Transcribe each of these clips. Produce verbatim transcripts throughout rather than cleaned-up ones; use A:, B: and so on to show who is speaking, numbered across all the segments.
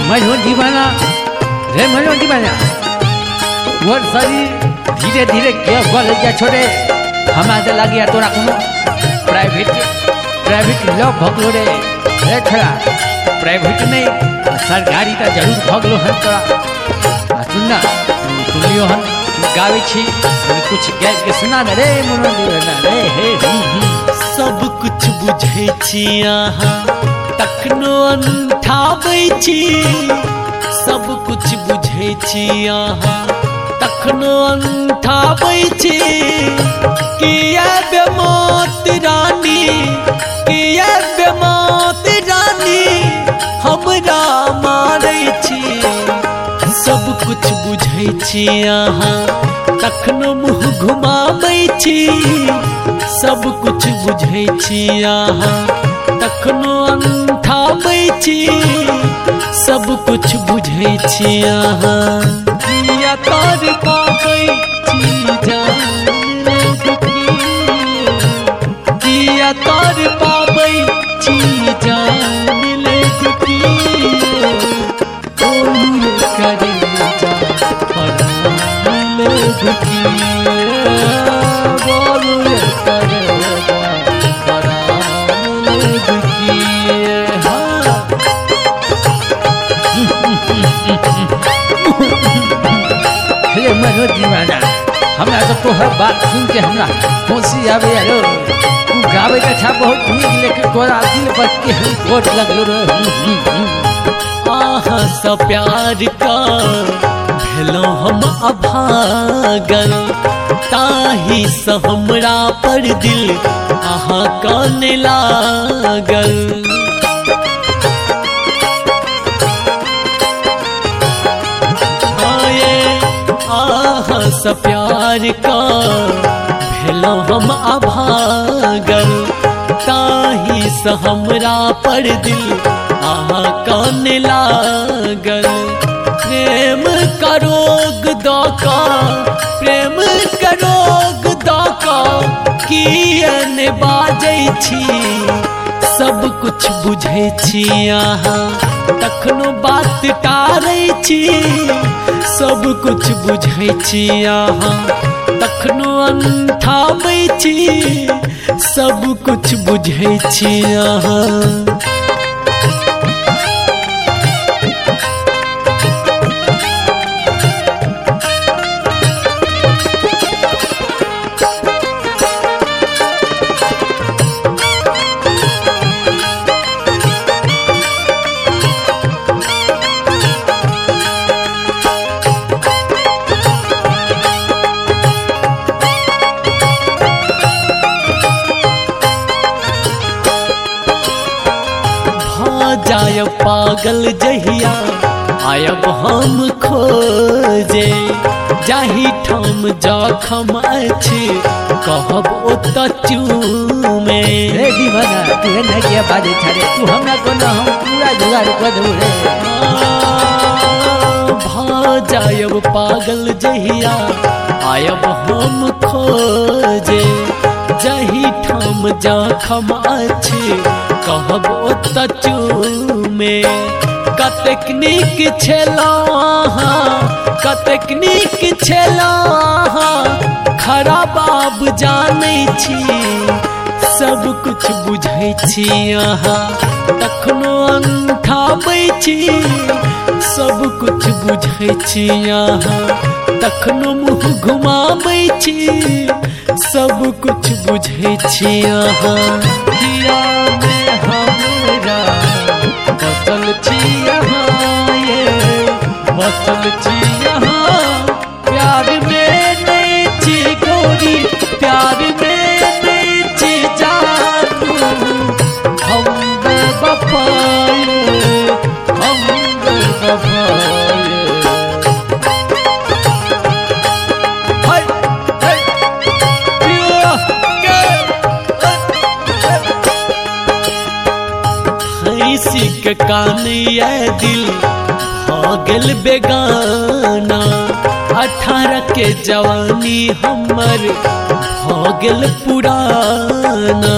A: मनो दीवाना रे मनो दीवाना वो शरीर धीरे धीरे क्या गल गया छोड़े हमारे लग गया तोरा कोनो प्राइवेट प्राइवेट लो भगलो रे रे खड़ा प्राइवेट नहीं सरकारी तो जरूर भगलो हन तोरा सुनना सुनियो हन गावे छी कुछ गैस के सुना न रे मनो दीवाना रे हे
B: सब कुछ बुझे छी अहाँ तखनो अंठाबै छी सब कुछ बुझे छी अहाँ तखनो अंठाबै छी किया बेमौत रानी किया बेमौत रानी हमरा मारै छी सब कुछ बुझे छी अहाँ तखनो मुँह घुमाबै छी सब कुछ बुझे छी अहाँ तखनो अंठाबै छी सब कुछ बुझे छी अहाँ किया तार पाबै छी जान किया तार पाबै छी जान ले दुखी कोई करे जा परान ले दुखी बोल करे
A: मनो दीवाना हमरा तो तोहर बात सुन के हमरा खुशी आवे रो तू गावे के अच्छा बहुत नीक लेकिन तोरा दिल पर के हम कोट लगलो रे
B: आहा स प्यार का भेलो हम अभागल ताही स हमरा पर दिल आहा काने लागल स प्यार का भेलो हम अभागल ताही स हमरा पर दिल आहा काने लागल प्रेम का रोग दाका प्रेम का रोग दाका कियन बाजै छी सब कुछ बुझे छी अहाँ तखनो बात टारै छी सब कुछ बुझे छी अहाँ तखनो अंठाबै छी सब कुछ बुझे छी अहाँ जाय पागल जहिया आयब हम खोजे जाही ठाम जखम अछि कहब ओत चूमे
A: रे दीवाना तू न के बाजे छरे तू हमरा कोना हम पूरा जुगाड़ कर देबो रे
B: भा जायब पागल जहिया आयब हम खोजे जही ठाम जखम अछि कहब ओत चूमे कतेक नीक छेलो अहाँ कतेक नीक छेलो अहाँ खराब आब जानै छी सब कुछ बुझै छी अहाँ तखनो अंठाबै छी सब कुछ बुझै छी अहाँ तखनो मुँह घुमाबै छी सब कुछ बुझे छी अहाँ
A: किया में हमरा बसल छी अहाँ ये बसल छी अहाँ प्यार में नहीं छी गोरी प्यार में नहीं छी जानू हम बेवफाए हम बेवफाए
B: के कान ये दिल भागल बेगाना अठारह के जवानी हमर भागल पुराना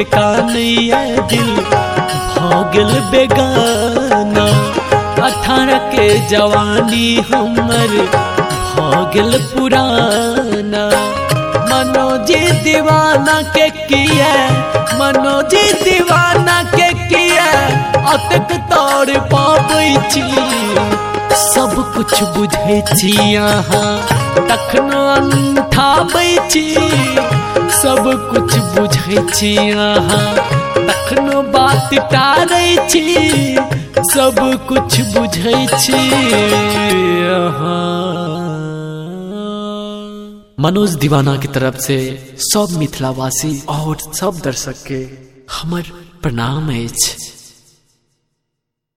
B: के कान ये दिल भागल बेगाना। अठारह के जवानी हमर भागल पुराना। मनोजी दीवाना के किया, मनोजी दीवाना के किया अतक तोड़ पाबै छी। सब कुछ बुझै छी यहाँ तखनो अंठाबै छी। सब कुछ बुझै छी यहाँ तखनो बात टारै छी। सब कुछ बुझै छी यहाँ। मनोज दीवाना की तरफ से सब मिथिलावासी और सब दर्शक के हमर प्रणाम अछि।